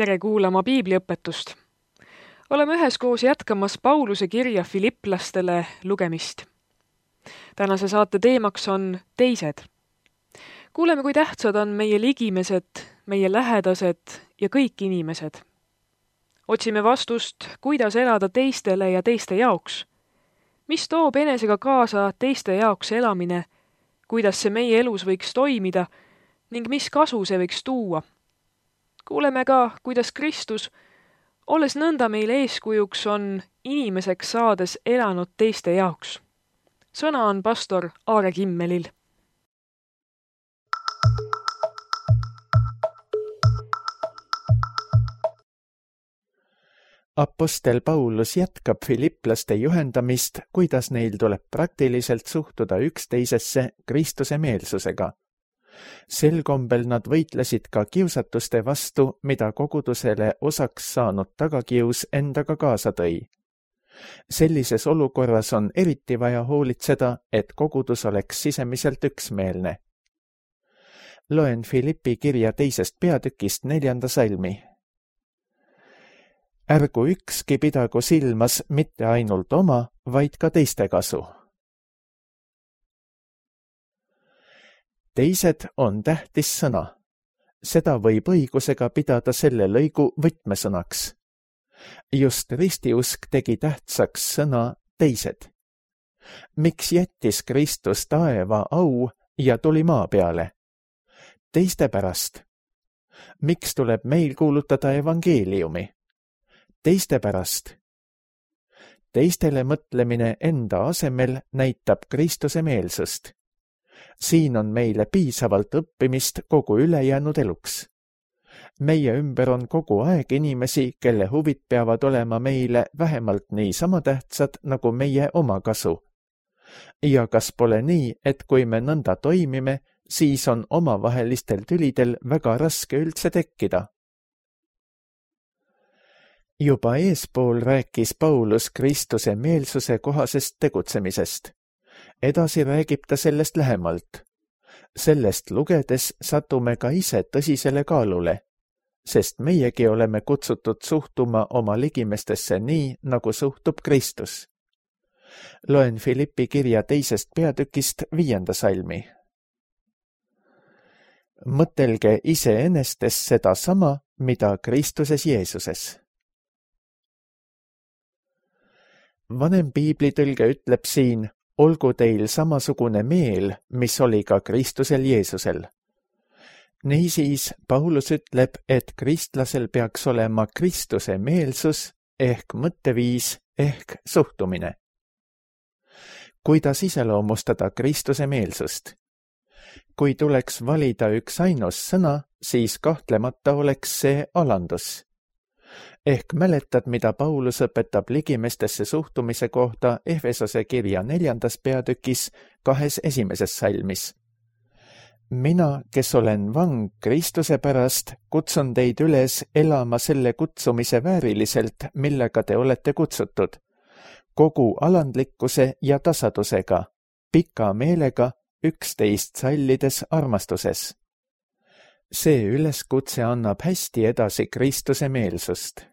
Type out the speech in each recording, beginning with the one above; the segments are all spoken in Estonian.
Tere kuulama piibliõpetust. Oleme üheskoos jätkamas Pauluse kirja Filipplastele lugemist. Tänase saate teemaks on teised. Kuuleme, kui tähtsad on meie ligimesed, meie lähedased ja kõik inimesed. Otsime vastust, kuidas elada teistele ja teiste jaoks. Mis toob enesega kaasa teiste jaoks elamine, kuidas see meie elus võiks toimida ning mis kasu see võiks tuua. Kuuleme ka, kuidas Kristus, olles nõnda meile eeskujuks, on inimeseks saades elanud teiste jaoks. Sõna on pastor Aare Kimmelil. Apostel Paulus jätkab filipplaste juhendamist, kuidas neil tuleb praktiliselt suhtuda üksteisesse Kristuse meelsusega. Sel kombel nad võitlesid ka kiusatuste vastu, mida kogudusele osaks saanud tagakius endaga kaasa tõi. Sellises olukorras on eriti vaja hoolitseda, et kogudus oleks sisemiselt üksmeelne. Loen Filippi kirja 2. peatükist 4. salmi. Ärgu ükski pidagu silmas mitte ainult oma, vaid ka teiste kasu. Teised on tähtis sõna. Seda võib õigusega pidada selle lõigu võtmesõnaks. Just ristiusk tegi tähtsaks sõna teised. Miks jättis Kristus taeva au ja tuli maa peale? Teiste pärast. Miks tuleb meil kuulutada evangeeliumi? Teiste pärast. Teistele mõtlemine enda asemel näitab Kristuse meelsust. Siin on meile piisavalt õppimist kogu ülejäänud eluks. Meie ümber on kogu aeg inimesi, kelle huvid peavad olema meile vähemalt nii sama tähtsad nagu meie oma kasu. Ja kas pole nii, et kui me nõnda toimime, siis on omavahelistel tülidel väga raske üldse tekkida? Juba eespool rääkis Paulus Kristuse meelsuse kohasest tegutsemisest. Edasi räägib ta sellest lähemalt. Sellest lugedes satume ka ise tõsisele kaalule, sest meiegi oleme kutsutud suhtuma oma ligimestesse nii, nagu suhtub Kristus. Loen Filippi kirja 2. peatükist 5. salmi. Mõtelge iseenestes seda sama, mida Kristuses Jeesuses. Vanem piiblitõlge ütleb siin, olgu teil samasugune meel, mis oli ka Kristusel Jeesusel. Niisiis, Paulus ütleb, et kristlasel peaks olema Kristuse meelsus ehk mõtteviis ehk suhtumine. Kuidas iseloomustada Kristuse meelsust? Kui tuleks valida üks ainus sõna, siis kahtlemata oleks see alandus. Ehk mäletad, mida Paulus õpetab ligimestesse suhtumise kohta Efesose kirja 4. peatükis 2. esimeses salmis. Mina, kes olen vang Kristuse pärast, kutsun teid üles elama selle kutsumise vääriliselt, millega te olete kutsutud. Kogu alandlikkuse ja tasadusega, pika meelega, üksteist sallides armastuses. See üleskutse annab hästi edasi Kristuse meelsust.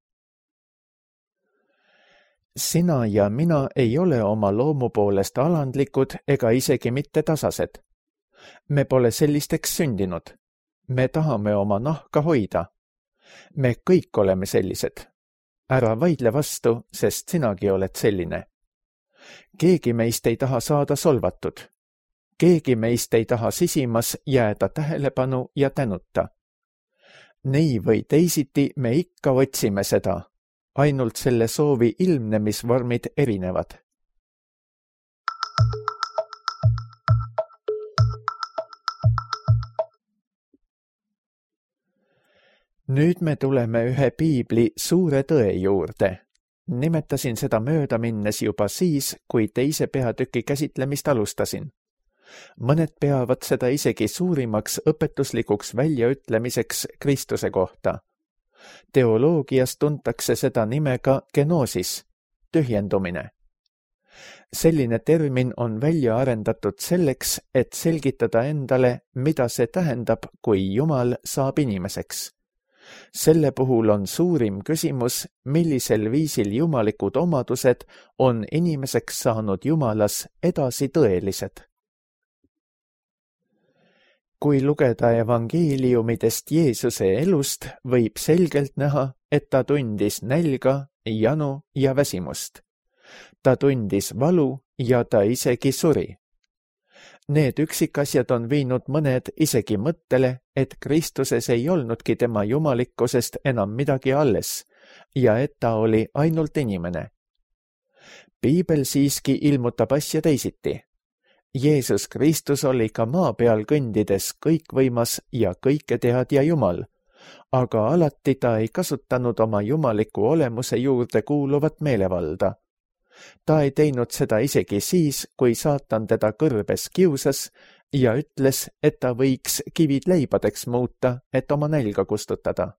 Sina ja mina ei ole oma loomu poolest alandlikud ega isegi mitte tasased. Me pole sellisteks sündinud. Me tahame oma nahka hoida. Me kõik oleme sellised. Ära vaidle vastu, sest sinagi oled selline. Keegi meist ei taha saada solvatud. Keegi meist ei taha sisimas jääda tähelepanu ja tänuta. Nii või teisiti me ikka otsime seda. Ainult selle soovi ilmnemisvormid erinevad. Nüüd me tuleme ühe piibli suure tõe juurde. Nimetasin seda mööda minnes juba siis, kui 2. peatüki käsitlemist alustasin. Mõned peavad seda isegi suurimaks õpetuslikuks väljaütlemiseks Kristuse kohta. Teoloogias tuntakse seda nimega genoosis, tühjendumine. Selline termin on välja arendatud selleks, et selgitada endale, mida see tähendab, kui Jumal saab inimeseks. Selle puhul on suurim küsimus, millisel viisil jumalikud omadused on inimeseks saanud Jumalas edasi tõelised. Kui lugeda evangeeliumidest Jeesuse elust, võib selgelt näha, et ta tundis nälga, janu ja väsimust. Ta tundis valu ja ta isegi suri. Need üksikasjad on viinud mõned isegi mõttele, et Kristuses ei olnudki tema jumalikkusest enam midagi alles ja et ta oli ainult inimene. Piibel siiski ilmutab asja teisiti. Jeesus Kristus oli ka maa peal kõndides kõikvõimas ja kõiketeadja Jumal, aga alati ta ei kasutanud oma jumaliku olemuse juurde kuuluvat meelevalda. Ta ei teinud seda isegi siis, kui saatan teda kõrbes kiusas ja ütles, et ta võiks kivid leibadeks muuta, et oma nälga kustutada.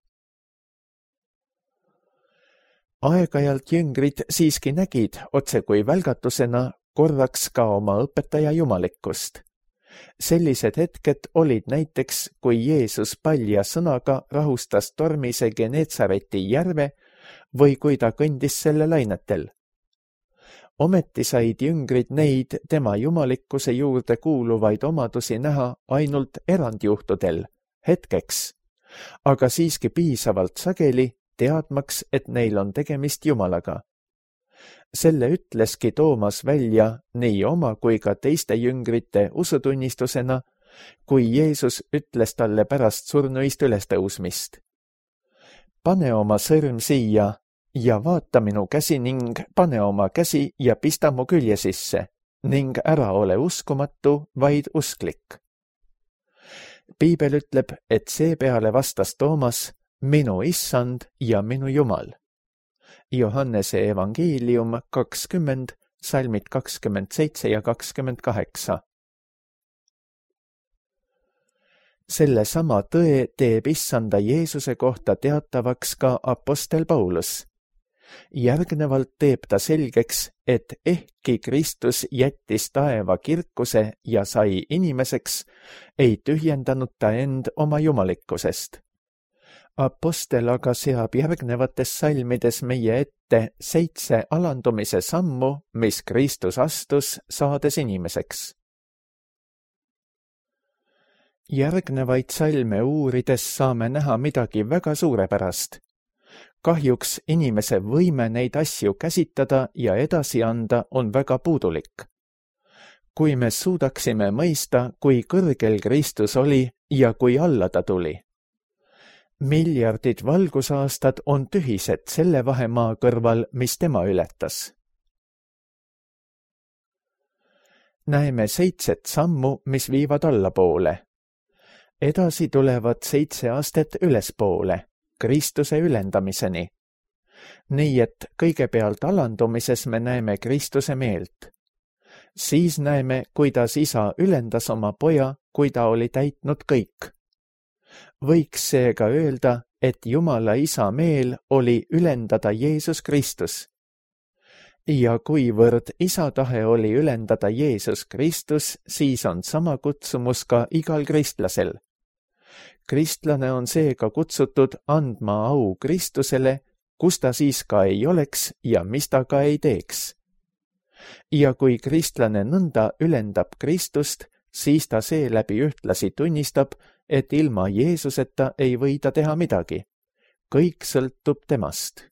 Aeg-ajalt jüngrid siiski nägid otse kui välgatusena korraks ka oma õpetaja jumalikkust. Sellised hetked olid näiteks, kui Jeesus palja sõnaga rahustas tormise Genetsareti järve või kui ta kõndis selle lainetel. Ometi said jüngrid neid tema jumalikkuse juurde kuuluvaid omadusi näha ainult erandjuhtudel, hetkeks, aga siiski piisavalt sageli, teadmaks, et neil on tegemist Jumalaga. Selle ütleski Toomas välja nii oma kui ka teiste jüngrite usutunnistusena, kui Jeesus ütles talle pärast surnuist ülestõusmist. Pane oma sõrm siia ja vaata minu käsi ning pane oma käsi ja pista mu külje sisse ning ära ole uskumatu, vaid usklik. Piibel ütleb, et seepeale vastas Toomas, minu issand ja minu Jumal. Johannese evangeelium 20, salmid 27 ja 28. Selle sama tõe teeb issanda Jeesuse kohta teatavaks ka apostel Paulus. Järgnevalt teeb ta selgeks, et ehkki Kristus jättis taeva kirkuse ja sai inimeseks, ei tühjendanud ta end oma jumalikkusest. Apostel aga seab järgnevates salmides meie ette 7 alandumise sammu, mis Kristus astus, saades inimeseks. Järgnevaid salme uurides saame näha midagi väga suurepärast. Kahjuks inimese võime neid asju käsitada ja edasi anda on väga puudulik. Kui me suudaksime mõista, kui kõrgel Kristus oli ja kui alla ta tuli. Miljardid valgusaastad on tühised selle vahemaa kõrval, mis tema ületas. Näeme 7 sammu, mis viivad allapoole. Edasi tulevad 7 astet ülespoole, Kristuse ülendamiseni. Nii et kõigepealt alandumises me näeme Kristuse meelt. Siis näeme, kuidas isa ülendas oma poja, kui ta oli täitnud kõik. Võiks seega öelda, et Jumala isa meel oli ülendada Jeesus Kristus. Ja kuivõrd isa tahe oli ülendada Jeesus Kristus, siis on sama kutsumus ka igal kristlasel. Kristlane on seega kutsutud andma au Kristusele, kus ta siis ka ei oleks ja mis ta ka ei teeks. Ja kui kristlane nõnda ülendab Kristust, siis ta seeläbi ühtlasi tunnistab, et ilma Jeesuseta ei või ta teha midagi. Kõik sõltub temast.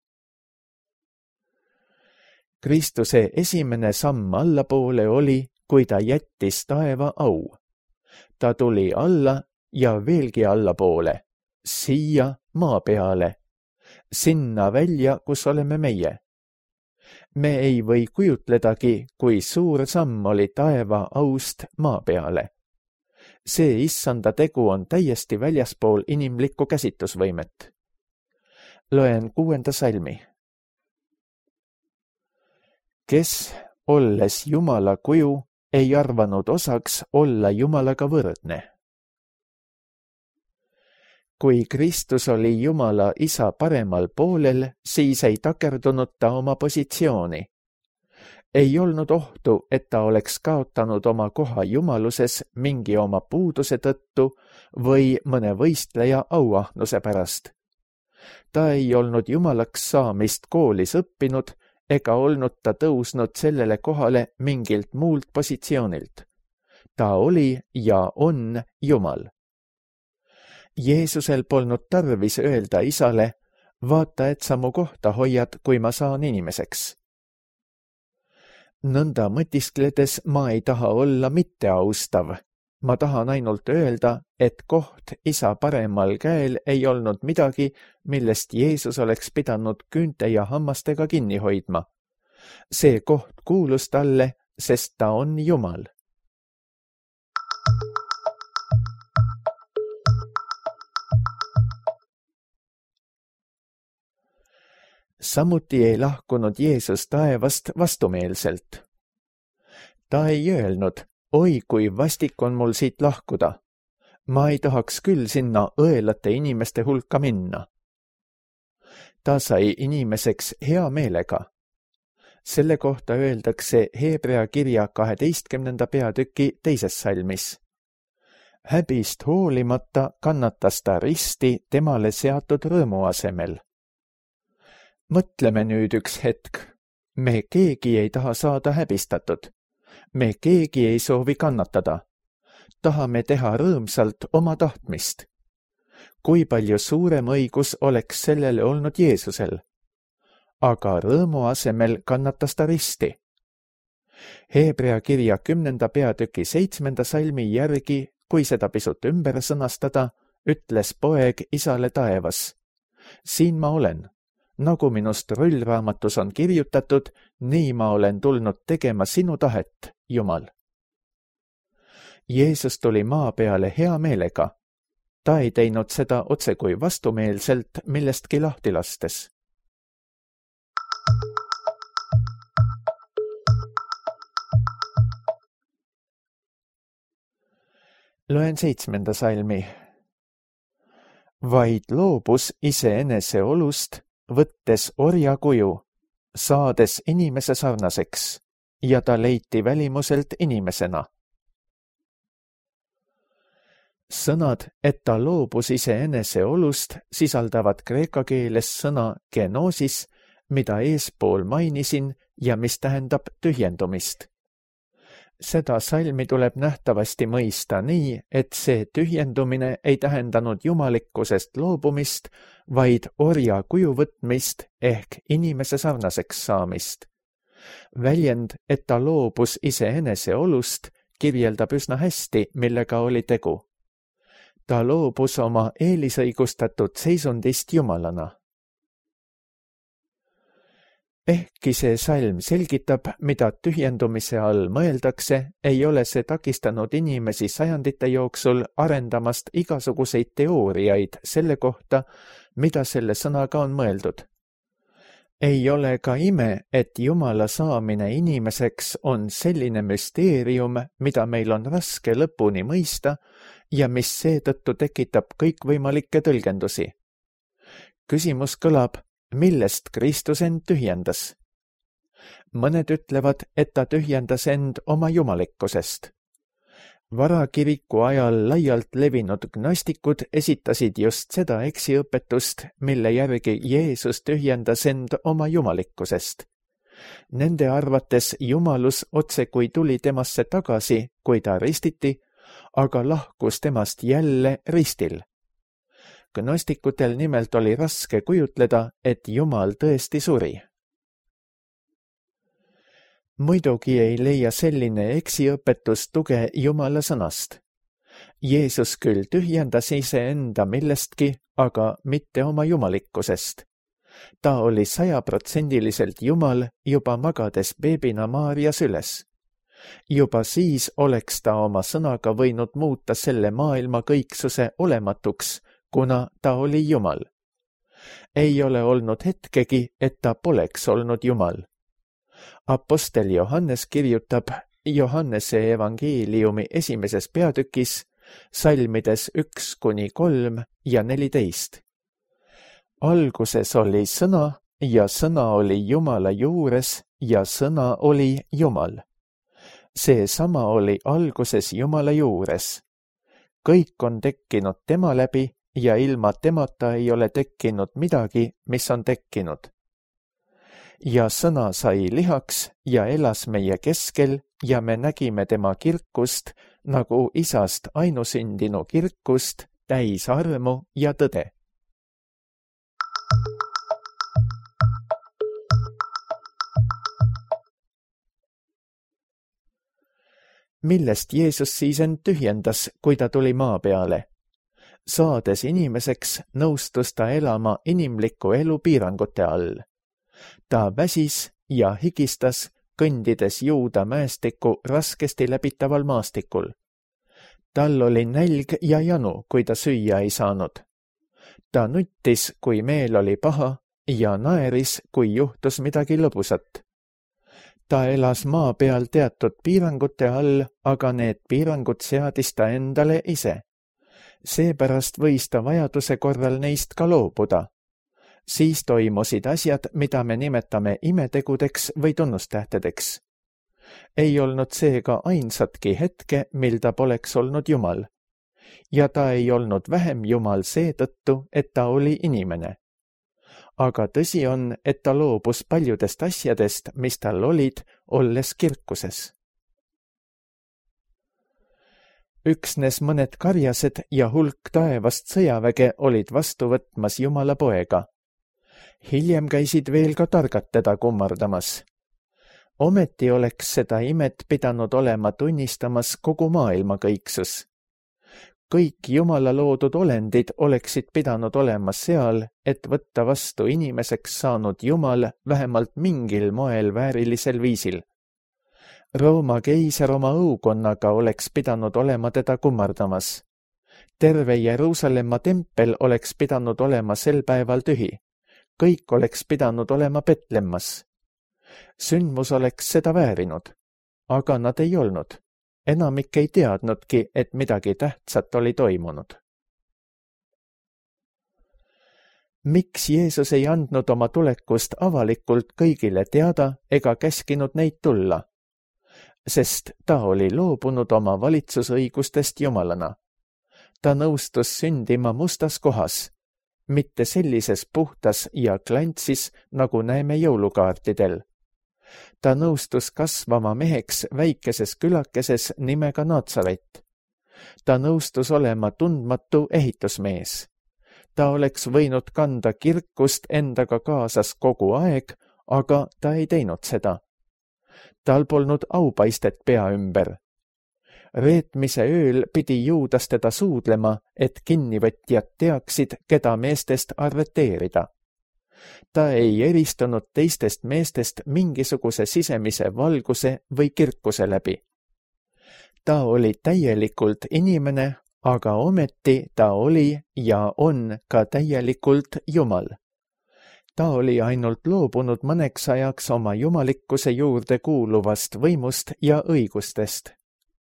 Kristuse esimene samm allapoole oli, kui ta jättis taeva au. Ta tuli alla ja veelgi allapoole, siia maa peale, sinna välja, kus oleme meie. Me ei või kujutledagi, kui suur samm oli taeva aust maa peale. See issanda tegu on täiesti väljaspool inimlikku käsitusvõimet. Loen 6. salmi. Kes, olles Jumala kuju, ei arvanud osaks olla Jumalaga võrdne. Kui Kristus oli Jumala isa paremal poolel, siis ei takerdunud ta oma positsiooni. Ei olnud ohtu, et ta oleks kaotanud oma koha jumaluses mingi oma puuduse tõttu või mõne võistleja auahnuse pärast. Ta ei olnud jumalaks saamist koolis õppinud ega olnud ta tõusnud sellele kohale mingilt muult positsioonilt. Ta oli ja on Jumal. Jeesusel polnud tarvis öelda isale, vaata, et sa mu kohta hoiad, kui ma saan inimeseks. Nõnda mõtiskledes ma ei taha olla mitteaustav. Ma tahan ainult öelda, et koht isa paremal käel ei olnud midagi, millest Jeesus oleks pidanud küünte ja hammastega kinni hoidma. See koht kuulus talle, sest ta on Jumal. Samuti ei lahkunud Jeesus taevast vastumeelselt. Ta ei öelnud, oi kui vastik on mul siit lahkuda. Ma ei tahaks küll sinna õelate inimeste hulka minna. Ta sai inimeseks hea meelega. Selle kohta öeldakse Hebrea kirja 12. peatüki 2. salmis. Häbist hoolimata kannatas ta risti temale seatud rõõmu asemel. Mõtleme nüüd üks hetk. Me keegi ei taha saada häbistatud. Me keegi ei soovi kannatada. Tahame teha rõõmsalt oma tahtmist. Kui palju suurem õigus oleks sellele olnud Jeesusel? Aga rõõmu asemel kannatas ta risti. Hebrea kirja 10. peatüki 7. salmi järgi, kui seda pisut ümber sõnastada, ütles poeg isale taevas. Siin ma olen. Nagu minust rullraamatus on kirjutatud, nii ma olen tulnud tegema sinu tahet, Jumal. Jeesus tuli maa peale hea meelega. Ta ei teinud seda otsekui vastumeelselt millestki lahti lastes. Loen 7. salmi. Vaid loobus iseenese olust, võttes orja kuju, saades inimese sarnaseks, ja ta leiti välimuselt inimesena. Sõnad, et ta loobus iseenese olust, sisaldavad kreeka keeles sõna genosis, mida eespool mainisin ja mis tähendab tühjendumist. Seda salmi tuleb nähtavasti mõista nii, et see tühjendumine ei tähendanud jumalikkusest loobumist, vaid orja kuju võtmist ehk inimese sarnaseks saamist. Väljend, et ta loobus iseenese olust, kirjeldab üsna hästi, millega oli tegu. Ta loobus oma eelisõigustatud seisundist jumalana. Ehkki see salm selgitab, mida tühjendumise all mõeldakse, ei ole see takistanud inimesi sajandite jooksul arendamast igasuguseid teooriaid selle kohta, mida selle sõnaga on mõeldud. Ei ole ka ime, et Jumala saamine inimeseks on selline müsteerium, mida meil on raske lõpuni mõista ja mis seetõttu tekitab kõikvõimalikke tõlgendusi. Küsimus kõlab, millest Kristus end tühjendas? Mõned ütlevad, et ta tühjendas end oma jumalikkusest. Varakiriku ajal laialt levinud gnostikud esitasid just seda eksiõpetust, mille järgi Jeesus tühjendas end oma jumalikkusest. Nende arvates jumalus otsekui tuli temasse tagasi, kui ta ristiti, aga lahkus temast jälle ristil. Gnostikutel nimelt oli raske kujutleda, et Jumal tõesti suri. Muidugi ei leia selline eksiõpetus tuge Jumala sõnast. Jeesus küll tühjendas iseenda millestki, aga mitte oma jumalikkusest. Ta oli 100% Jumal juba magades beebina Maarja süles. Juba siis oleks ta oma sõnaga võinud muuta selle maailma kõiksuse olematuks, kuna ta oli Jumal. Ei ole olnud hetkegi, et ta poleks olnud Jumal. Apostel Johannes kirjutab Johannese evangeeliumi 1. peatükis, salmides 1-3 ja 14. Alguses oli sõna ja sõna oli Jumala juures ja sõna oli Jumal. See sama oli alguses Jumala juures. Kõik on tekkinud tema läbi ja ilma temata ei ole tekkinud midagi, mis on tekkinud. Ja sõna sai lihaks ja elas meie keskel ja me nägime tema kirkust nagu isast ainusündinu kirkust, täis armu ja tõde. Millest Jeesus siis end tühjendas, kui ta tuli maa peale? Saades inimeseks, nõustus ta elama inimliku elu piirangute all. Ta väsis ja higistas, kõndides Juuda mäestiku raskesti läbitaval maastikul. Tal oli nälg ja janu, kui ta süüa ei saanud. Ta nuttis, kui meel oli paha ja naeris, kui juhtus midagi lõbusat. Ta elas maa peal teatud piirangute all, aga need piirangud seadis ta endale ise. Seepärast võis ta vajaduse korral neist ka loobuda. Siis toimusid asjad, mida me nimetame imetegudeks või tunnustähtedeks. Ei olnud seega ainsatki hetke, mil ta poleks olnud Jumal. Ja ta ei olnud vähem Jumal seetõttu, et ta oli inimene. Aga tõsi on, et ta loobus paljudest asjadest, mis tal olid, olles kirkuses. Üksnes mõned karjased ja hulk taevast sõjaväge olid vastu võtmas Jumala poega. Hiljem käisid veel ka targad teda kummardamas. Ometi oleks seda imet pidanud olema tunnistamas kogu maailma kõiksus. Kõik Jumala loodud olendid oleksid pidanud olema seal, et võtta vastu inimeseks saanud Jumal vähemalt mingil moel väärilisel viisil. Rooma keiser oma õukonnaga oleks pidanud olema teda kummardamas. Terve Jeruusalemma tempel oleks pidanud olema sel päeval tühi. Kõik oleks pidanud olema petlemmas. Sündmus oleks seda väärinud, aga nad ei olnud. Enamik ei teadnudki, et midagi tähtsat oli toimunud. Miks Jeesus ei andnud oma tulekust avalikult kõigile teada ega käskinud neid tulla? Sest ta oli loobunud oma valitsusõigustest Jumalana. Ta nõustus sündima mustas kohas, mitte sellises puhtas ja klantsis, nagu näeme jõulukaartidel. Ta nõustus kasvama meheks väikeses külakeses nimega Natsaret. Ta nõustus olema tundmatu ehitusmees. Ta oleks võinud kanda kirkust endaga kaasas kogu aeg, aga ta ei teinud seda. Tal polnud aupaistet pea ümber. Reetmise ööl pidi Juudas teda suudlema, et kinnivõtjad teaksid, keda meestest arreteerida. Ta ei eristunud teistest meestest mingisuguse sisemise valguse või kirkuse läbi. Ta oli täielikult inimene, aga ometi ta oli ja on ka täielikult Jumal. Ta oli ainult loobunud mõneks ajaks oma jumalikkuse juurde kuuluvast võimust ja õigustest.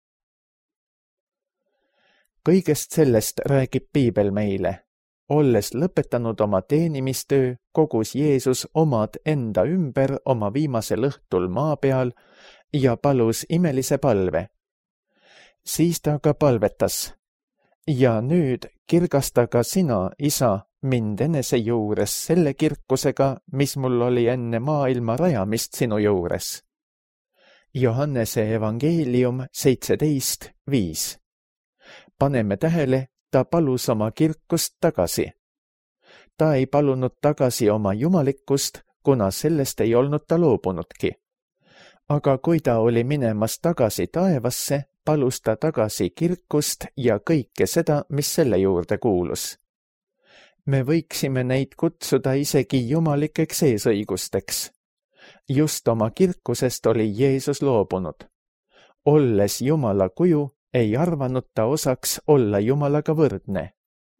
Kõigest sellest räägib Piibel meile. Olles lõpetanud oma teenimistöö, kogus Jeesus omad enda ümber oma viimasel õhtul maa peal ja palus imelise palve. Siis ta ka palvetas. Ja nüüd kirgasta ka sina, Isa, mind enese juures selle kirkusega, mis mul oli enne maailma rajamist sinu juures. Johannese evangeelium 17:5. Paneme tähele, ta palus oma kirkust tagasi. Ta ei palunud tagasi oma jumalikkust, kuna sellest ei olnud ta loobunudki. Aga kui ta oli minemas tagasi taevasse, palus ta tagasi kirkust ja kõike seda, mis selle juurde kuulus. Me võiksime neid kutsuda isegi jumalikeks eesõigusteks. Just oma kirkusest oli Jeesus loobunud. Olles Jumala kuju, ei arvanud ta osaks olla Jumalaga võrdne.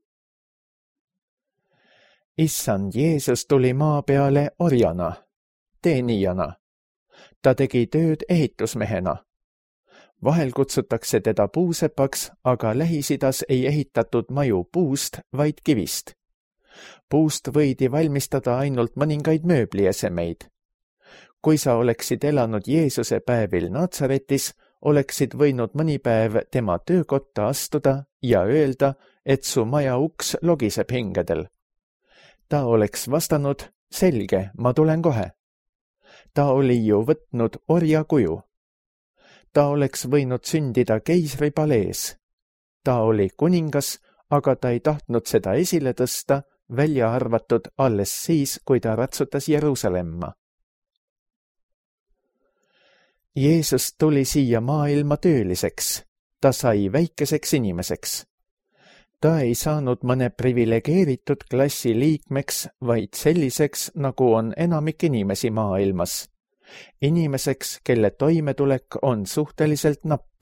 Issand Jeesus tuli maa peale orjana, teenijana. Ta tegi tööd ehitusmehena. Vahel kutsutakse teda puusepaks, aga Lähis-Idas ei ehitatud maju puust, vaid kivist. Puust võidi valmistada ainult mõningaid mööbliesemeid. Kui sa oleksid elanud Jeesuse päevil Natsaretis, oleksid võinud mõni päev tema töökotta astuda ja öelda, et su maja uks logiseb hingedel. Ta oleks vastanud, selge, ma tulen kohe. Ta oli ju võtnud orja kuju. Ta oleks võinud sündida keisri palees. Ta oli kuningas, aga ta ei tahtnud seda esile tõsta, välja arvatud alles siis, kui ta ratsutas Jeruusalemma. Jeesus tuli siia maailma tööliseks. Ta sai väikeseks inimeseks. Ta ei saanud mõne privilegeeritud klassi liikmeks, vaid selliseks, nagu on enamik inimesi maailmas. Inimeseks, kelle toimetulek on suhteliselt napp.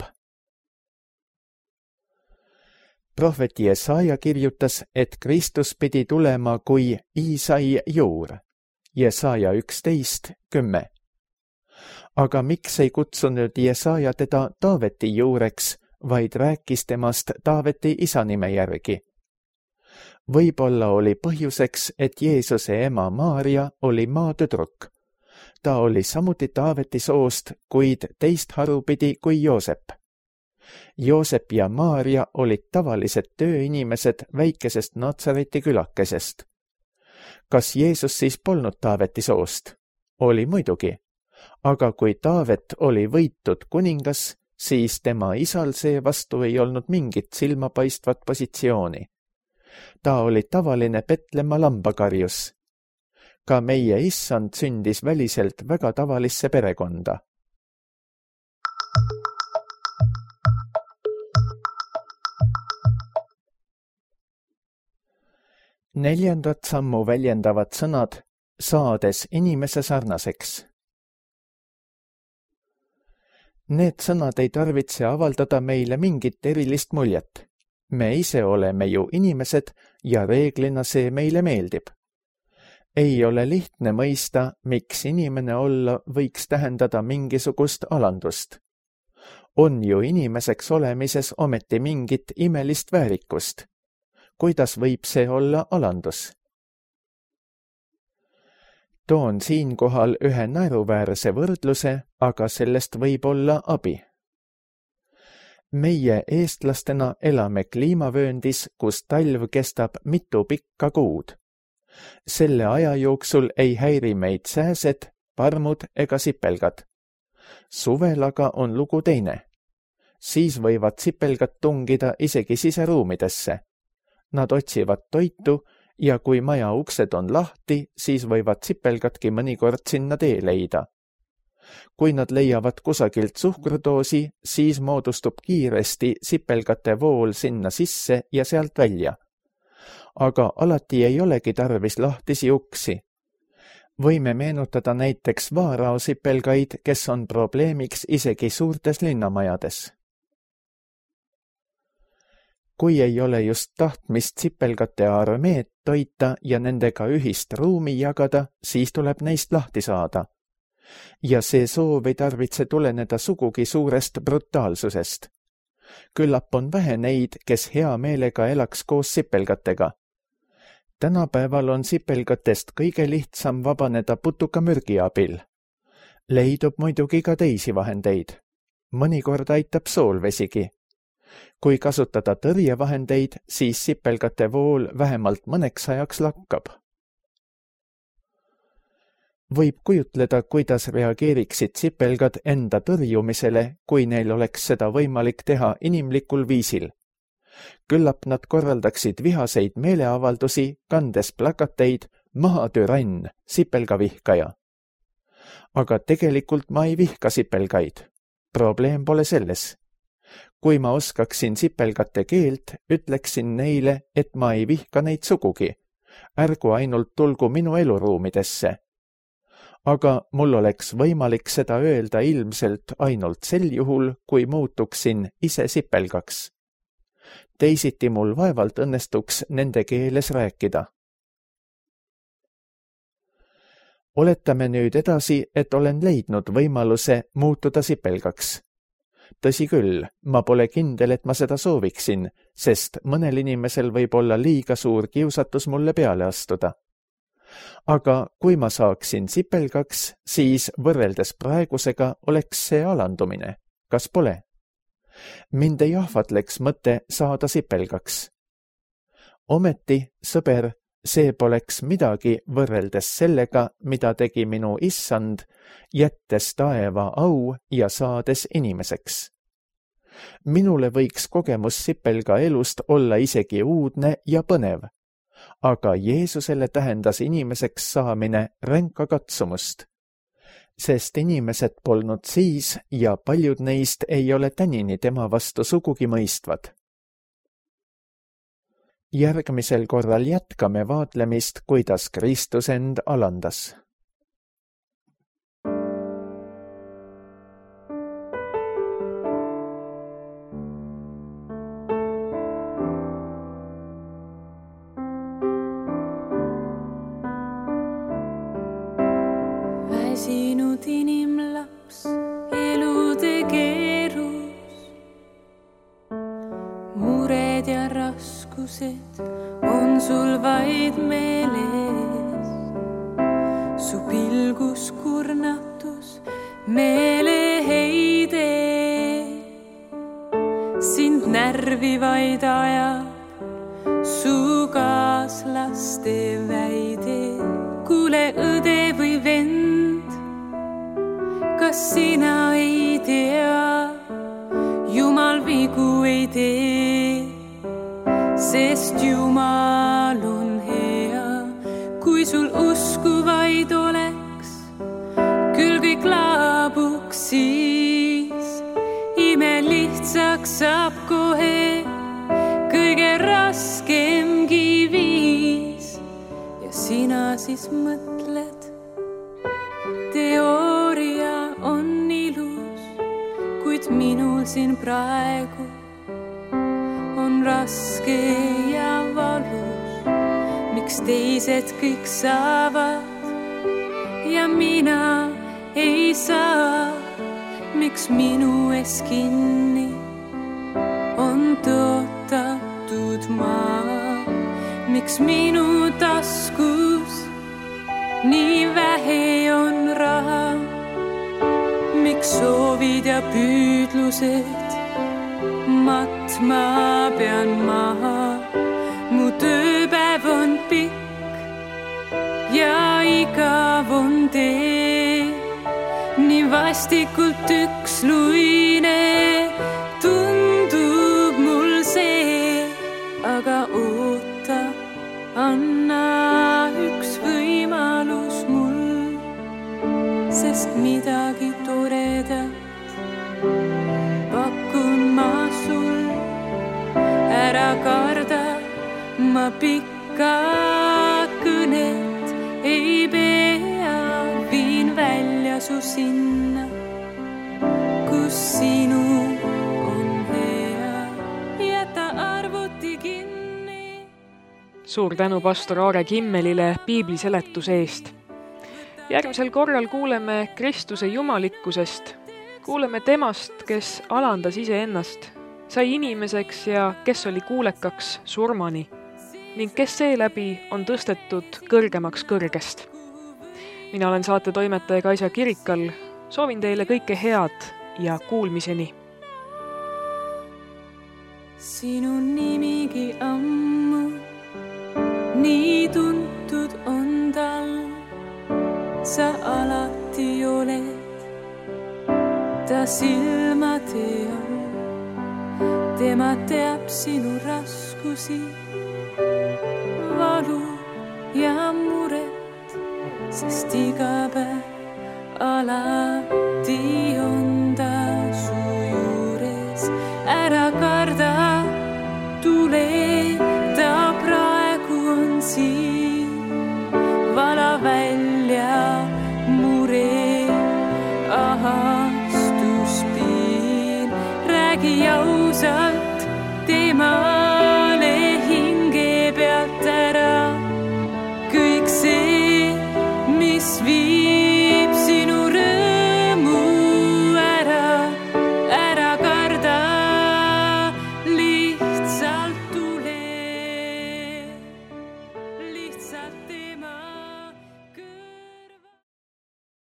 Prohvet Jesaja kirjutas, et Kristus pidi tulema kui Iisai juur. Jesaja 11:10. Aga miks ei kutsunud Jesaja teda Taaveti juureks, vaid rääkis temast Taaveti isanime järgi? Võib-olla oli põhjuseks, et Jeesuse ema Maarja oli maatüdruk. Ta oli samuti Taaveti soost, kuid teist harupidi kui Joosep. Joosep ja Maarja olid tavalised tööinimesed väikesest Natsareti külakesest. Kas Jeesus siis polnud Taaveti soost? Oli muidugi. Aga kui Taavet oli võitud kuningas, siis tema isal seevastu ei olnud mingit silmapaistvat positsiooni. Ta oli tavaline Petlemma lambakarjus. Ka meie issand sündis väliselt väga tavalisse perekonda. Neljandat sammu väljendavad sõnad, saades inimese sarnaseks. Need sõnad ei tarvitse avaldada meile mingit erilist muljet. Me ise oleme ju inimesed ja reeglina see meile meeldib. Ei ole lihtne mõista, miks inimene olla võiks tähendada mingisugust alandust. On ju inimeseks olemises ometi mingit imelist väärikust. Kuidas võib see olla alandus? Toon siinkohal ühe naeruväärse võrdluse, aga sellest võib olla abi. Meie eestlastena elame kliimavööndis, kus talv kestab mitu pikka kuud. Selle aja jooksul ei häiri meid sääsed, parmud ega sipelgad. Suvel aga on lugu teine. Siis võivad sipelgad tungida isegi siseruumidesse. Nad otsivad toitu ja kui maja uksed on lahti, siis võivad sipelgadki mõnikord sinna tee leida. Kui nad leiavad kusagilt suhkrudoosi, siis moodustub kiiresti sipelgate vool sinna sisse ja sealt välja. Aga alati ei olegi tarvis lahtisi uksi. Võime meenutada näiteks vaaraosipelgaid, kes on probleemiks isegi suurtes linnamajades. Kui ei ole just tahtmist sipelgate armeed toita ja nendega ühist ruumi jagada, siis tuleb neist lahti saada. Ja see soov ei tarvitse tuleneda sugugi suurest brutaalsusest. Küllap on vähe neid, kes hea meelega elaks koos sipelgatega. Tänapäeval on sipelgatest kõige lihtsam vabaneda putukamürgi abil. Leidub muidugi ka teisi vahendeid. Mõnikord aitab soolvesigi. Kui kasutada tõrjevahendeid, siis sipelgate vool vähemalt mõneks ajaks lakkab. Võib kujutleda, kuidas reageeriksid sipelgad enda tõrjumisele, kui neil oleks seda võimalik teha inimlikul viisil. Küllap nad korraldaksid vihaseid meeleavaldusi, kandes plakateid "Maha türann, sipelgavihkaja". Aga tegelikult ma ei vihka sipelgaid. Probleem pole selles. Kui ma oskaksin sipelgate keelt, ütleksin neile, et ma ei vihka neid sugugi. Ärgu ainult tulgu minu eluruumidesse. Aga mul oleks võimalik seda öelda ilmselt ainult sel juhul, kui muutuksin ise sipelgaks. Teisiti mul vaevalt õnnestuks nende keeles rääkida. Oletame nüüd edasi, et olen leidnud võimaluse muutuda sipelgaks. Tõsi küll, ma pole kindel, et ma seda sooviksin, sest mõnel inimesel võib olla liiga suur kiusatus mulle peale astuda. aga kui ma saaksin sipelgaks, siis võrreldes praegusega oleks see alandumine. Kas pole? Mind ei ahvatleks mõte saada sipelgaks. Ometi, sõber, see poleks midagi võrreldes sellega, mida tegi minu issand, jättes taeva au ja saades inimeseks. Minule võiks kogemus sipelga elust olla isegi uudne ja põnev, aga Jeesusele tähendas inimeseks saamine ränka katsumust, sest inimesed polnud siis ja paljud neist ei ole tänini tema vastu sugugi mõistvad. Järgmisel korral jätkame vaatlemist, kuidas Kristus end alandas. Väsinud inimlaps, elude keerus, mured ja raskused on sul vaid meeles. Su pilgus kurnatus, meeleheide, sind närvi vaid ajab su kaaslaste väide. Kuule, õde või vend, kas sina ei tea, Jumal vigu ei tee, sest Jumal on hea. Kui sul usku vaid oleks, küll kõik laabuks siis, ime lihtsaks saab kohe kõige raskemgi viis. Ja sina siis mõtled, teooria on ilus, kuid minul siin praegu on raske ja valus. Miks teised kõik saavad ja mina ei saa? Miks minu ees kinni on tõotatud maa? Miks minu taskus nii vähe on raha? Miks soovid ja püüdlused matma pean maha? Mu tööpäev on pikk ja igav on tee, nii vastikult üksluine tundub mul see. Aga oota, anna üks võimalus mul, sest midagi toredat pakun ma sul. Ära karda, ma pikka kõnet ei pea, viin välja su sinna, kus sinu on hea. Jäta arvuti kinni. Suur tänu pastor Aare Kimmelile piibliseletuse eest. Järgmisel korral kuuleme Kristuse jumalikkusest. Kuuleme temast, kes alandas iseennast, sai inimeseks ja kes oli kuulekaks surmani ning kes seeläbi on tõstetud kõrgemaks kõrgest. Mina olen saate toimetaja Kaisa Kirikal. Soovin teile kõike head ja kuulmiseni. Sinu nimigi ammu nii tuntud on tal, sa alati oled ta silmade all. Tema teab sinu raskusi, valu ja muret, sest iga päev alati on ta su juures. Ära karda, tule, ta praegu on siin. Vala välja mure, ahastuspiin. Räägi ausalt temale hinge pealt ära kõik see, mis viib